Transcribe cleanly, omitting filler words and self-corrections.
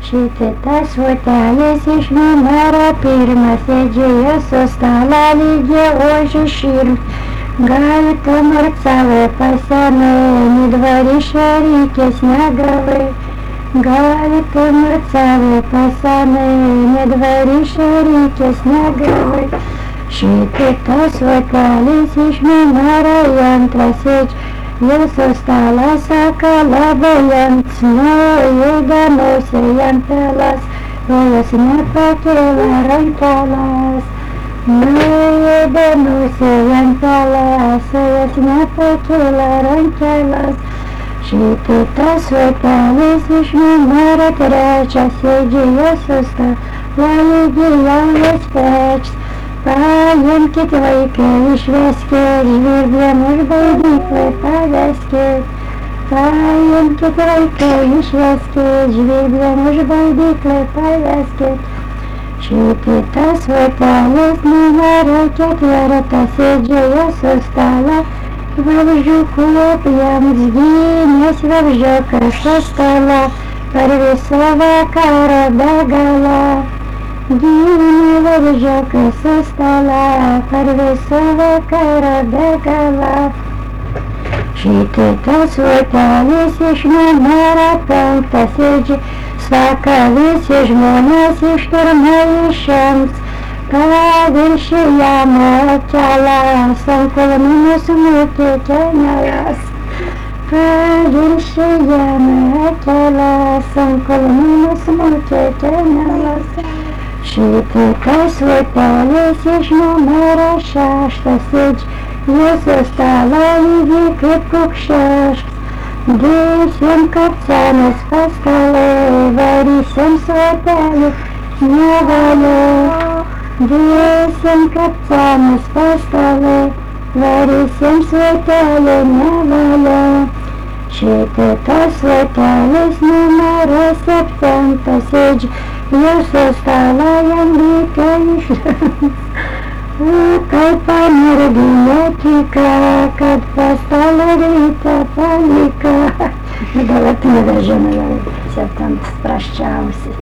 Šitas votelis iš numero pirmas sėdėjo su stalo lygiai ožį širm. Galite marcavę pasenai, dvarišę reikės negavai. Galite marcavę pasenai, dvarišę reikės negavai. Šitas votelis iš numero antras sėdėjo su stalo sako labai ant smūjų danusė jam pelas, o jos nepakėlė rankelas. Nuėdėnusi jam pelas, o jos nepakėlė rankelas. Šitas votelis iš numero trečias sėdėjo su stalo lygiai jaunas pečius. Paimkit vaiką, išveskit, žvirblėm už baidyklą paveskit. Paimkit vaiką, išveskit, žvirblėm už baidyklą paveskit. Šitas votelis numero ketvirtas sėdėjo su stalo vabzdžiukų jam zgynės vabzdžiukas su stalo per visą vakarą be galo. Gynė vabzdžiukas su stalo per visą vakarą be galo. Šitas votelis iš numero penktas sėdėjo, sako visi žmonės išturma išems, paviršijame kelas, ant kulnų smūkė kenelas. Paviršijame kelas, ant kulnų smūkė kenelas. Šitas votelis iš numero šeštas sėdėjo su stalo lygiai kaip kukšešks. Dėsim kapcenas pastalai, varysim svotelį nevaliu. Dėsim kapcenas pastalai, varysim svotelį nevaliu. Šitas votelis numero septintas sėdėjo su stalo jam reikia išrams. Kaip pamergina tika, kad pastalo rytą palika. Dabar nebežinau, septintas prasčiausiai.